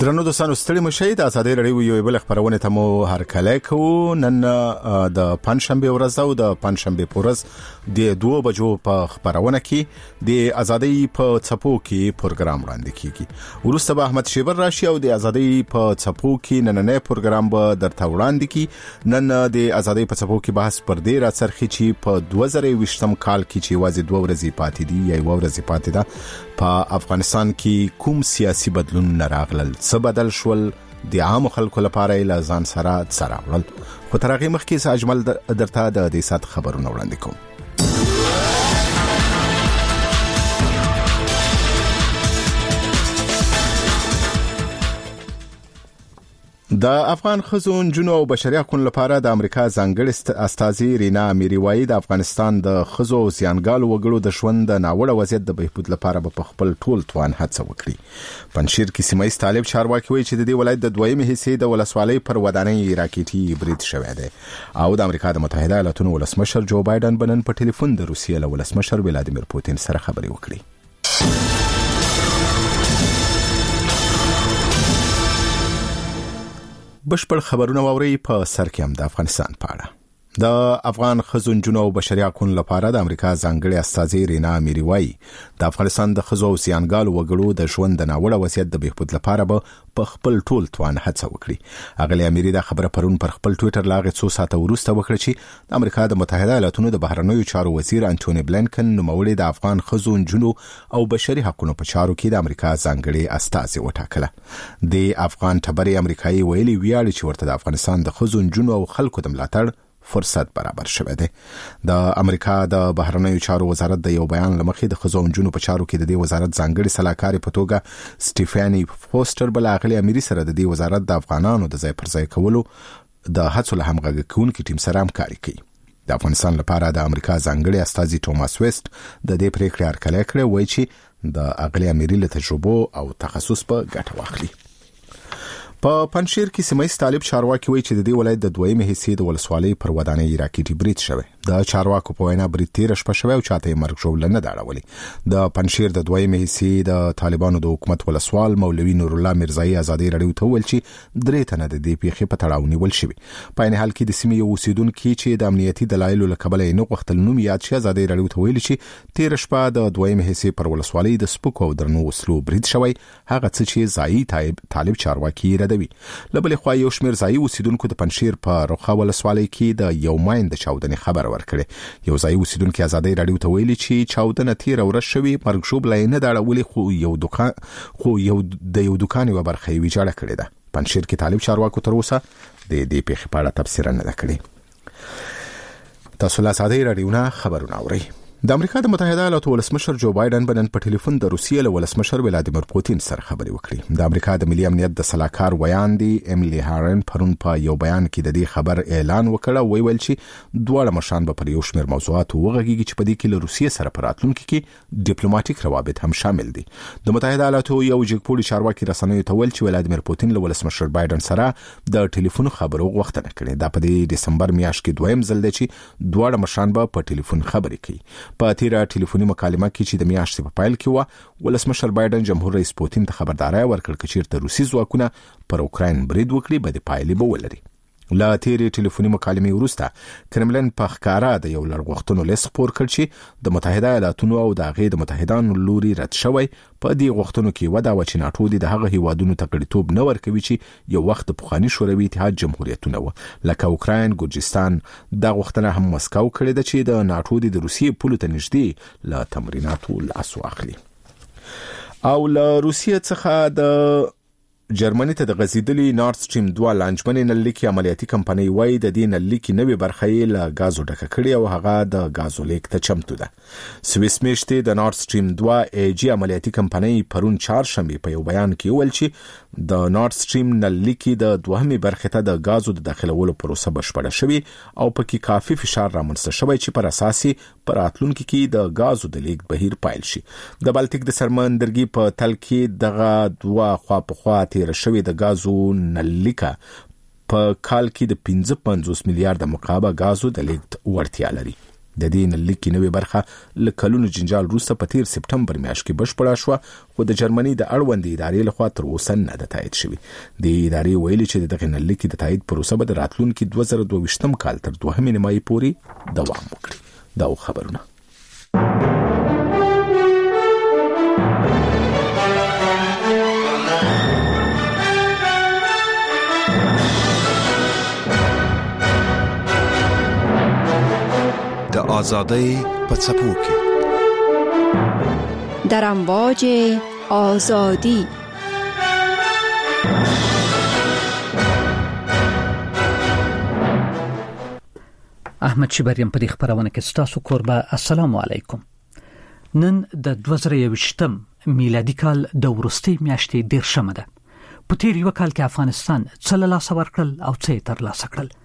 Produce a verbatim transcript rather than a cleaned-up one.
درنو دوستانو ستړي مشئ د ازادي رادیو یو بل خبرونه ته مو هرکلی کوو. نن د پنځشنبه ورځ او د پنځشنبه پورز د دوه بجو په خبرونه کې د ازادي په څپو کې پروګرام وړاندې کیږي. ورسته به احمد شیبر راشي او د ازادي په څپو کې نننې پروګرام به درته وړاندې کی. نن د ازادي په څپو کې بحث پر دې را څرخي چې په دوه زره ویشتم کال کې چې واځي دوه ورځې پاتې دي یا یو ورځې پاتې ده په افغانستان کې کوم سیاسي بدلون راغلل، څه بدل شول، د عام خلکو لپاره له ځان سره سره ورل. خو تر هغه مخکې څه اجمل درته د دې سات خبرونه وړاندې کوم. د افغان ښځو، نجونو او بشري حقوقو لپاره د امریکا ځانګړي استازي رینا امیری وايي د افغانستان د ښځو او زیانګالو وګړو د ژوند د ناوړه وضعیت د بهبود لپاره په خپل ټول توان هڅه وکړي. پنځشیر کې سیمه ایز طالب چارواکي وایي چې د دې ولایت د دویمې حصے د ولسوالۍ پر ودانۍ راکټي برید شوی دی او د امریکا د متحده ایالاتونو ولسمشر جو بایدن بنن په ټلیفون د روسیې له ولسمشر ولادیمیر پوتین سره خبرې وکړي. بشپړ خبرونه ووري په سر کې هم د افغانستان په اړه. د افغان ښځو، نجونو او بشري حقوقو لپاره د امریکا ځانګړي استازي رینا امیری وايي د افغانستان د ښځو او زیانګالو وګړو د ژوند د ناوړه وضعیت د بهبود لپاره به په خپل ټول توان هڅه وکړي. اغلی امیری دا خبره پرون پر خپل ټوئیټر لاغه څو ساعته وروسته وکړه چې د امریکا د متحده ایالاتونو د بهرنیو چارو وزیر انټونی بلینکن نوموړي د افغان ښځو، نجونو او بشري حقوقو په چارو کې د امریکا ځانګړي استازي وټاکله. د افغان ټبري امریکایي ویلي ویاړي چې ورته د افغانستان د ښځو، نجونو او خلکو د ملاتړ فرصت برابر شوه دی. د امریکا د بهرنیو چارو وزارت د یو بیان لمخې د ښځو او نجونو په چارو کې د دې وزارت ځانګړي سلاکار په توګه سټیفانی فوستر بل اغلی امیری سره د دې وزارت د افغانانو د ځای پر ځای کولو د هڅو له همغږي کوونکي ټیم سره همکاري کوي. د افغانستان لپاره د امریکا ځانګړي استازي توماس ویست د دې پریکړې هرکلی کړی، وایي چې د اغلی امیری له تجربو او تخصص په ګټه واخلي. په پنځشیر کې سیمه ایز طالب چارواکي وایي چې د دې ولایت د دویمې حصے د ولسوالۍ پر ودانۍ راکټي برید شوی. د چارواکو په وینا برید تیر شپه شوی او چاته مرګ ژوبل نه داړولې. د پنځشیر د دویمې حصے د طالبانو د حکومت ولسوال مولوي نور الله مرزایی ازادي رادیو ته ویل چې درې تنه د دې پیښې په تړاو نیول شوی. په عین حال کې د سیمې یو اوسیدونکو چې د امنیتي دلایلو له کبله یې نه غوښتل نوم یاد شي ازادي رادیو ته ویل چې تیر شپه د دویمې حصے پر ولسوالۍ د سپکو او درنو وسلو برید شوی، هغه څه چې ځایي طالب چارواکي ردوي. لبل خو یو شمیر ځایي اوسیدونکو د پنځشیر په روخه ولسوالۍ کې د یو ماین د چاودنې خبر ورکړي. یو ځایي اوسیدونکو ازادي رادیو ته ویلي چې چاودنه تیر ورځ شوی، مرګ ژوبل نه داړولې، خو یو دکان خو یو د یو دکان یو برخه وی جوړه کړې ده. پنځشیر کې طالب چارواکو تر اوسه د دې پیښې په اړه تفسیر نه کړی. تاسو له ازادي رادیو نه خبرونه اورئ. د امریکا د متحده ایالاتو ولسمشر جو بایدن بنن په ټلیفون د روسیې له ولسمشر ولادیمیر پوتین سره خبرې وکړي. د امریکا د ملي امنیت د سلاکار ویاندې امیلی هارن پرون په یو بیان کې د دې خبر اعلان وکړ، وی ویل چې دواړه مشران به پر یو شمیر موضوعاتو وغږیږي چې په دې کې له روسیې سره په راتلونکي کې ډیپلوماټیک روابط هم شامل دي. د متحده ایالاتو یو جګپوړي چارواکي رسنیو ته ویل چې ولادیمیر پوتین له ولسمشر بایدن سره د ټلیفون خبرو غوښتنه کړې. دا په دې دسمبر میاشت کې دویم ځل دی چې دواړه مشران به په ټلیفون خبرې کوي. په تیره ټلیفوني مکالمه کې چې د میاشتې په پایل کې و، ولسمشر بایدن جمهور رئیس پوتین ته خبرداري ورکړه چې چیرته روسي ځواکونه پر اوکراین برید وکړي به د پایلې به ولري. لا تیرې ټلیفوني مکالمې وروسته کرملن په ښکارا د یو لړغوښتنو لیست خپور کړ چې د متحده ایالاتونو او د هغې د متحدانو لوري رد شوی. په دې غوښتنو کې ودا و چې ناټو د هغه هیوادونو ته غړیتوب نه ورکوي چې یو وخت د پخواني شوروي اتحاد جمهوریتونه و لکه اوکراین، ګورجستان. دا غوښتنه هم مسکو کړې ده چې د ناټو د روسیې پولو ته نږدې له تمریناتو لاس واخلي. او له روسیې څخه د جرمني ته د غزیدلی نورد سټریم دوه لانجمنې نللیکي عملیاتي کمپنۍ وایي د دې نللیکي نوې برخه یې له غازو ډکه کړې او هغه د غازو لیک ته چمتو ده. سویس میشتې د نورد سټریم دوه ای جی عملیاتي کمپنۍ پرون چهارشنبه په یو بیان کې ویل چې د نورد سټریم نللیکي د دوهمې برخې ته د غازو د داخلولو پروسه بشپړه شوې او پکې کافي فشار رامنځته شوی چې پر اساسي پر راتلونکي کې د غازو د لیک بهیر پایل شي. د بالټیک د سمندرګي په تل کې دغه دوه خوا په خوا تیر شوی د غازو نلیکه په کال کې د پنځه پنځوس میلیارډ مکعب غازو د لیږد وړتیا لري. د دې نللیک کې نوې برخه له کلونو جنجال وروسته په تیر سپټمبر میاشت کې بشپړه شوه، خو د جرمني د اړوند ادارې لخوا تر اوسه نه ده تایید شوې. د ادارې ویلي چې دغه نللیک د تایید پروسه به د راتلونکي دوه زره دوه ویشتم کال تر دوهمې نیمایي پورې دوام وکړي. دا خبرونه د آزادۍ په څپو کې در امواج آزادی. احمد شبریم په دې خبرونه کې ستاسو کوربه. السلام علیکم. نن د دوه زره یو ویشتم میلادي کال د وروستۍ میاشتې دیرشمه ده. په تیر یو کال کې افغانستان څه له لاسه ورکړل او څه یې ترلاسه کړل.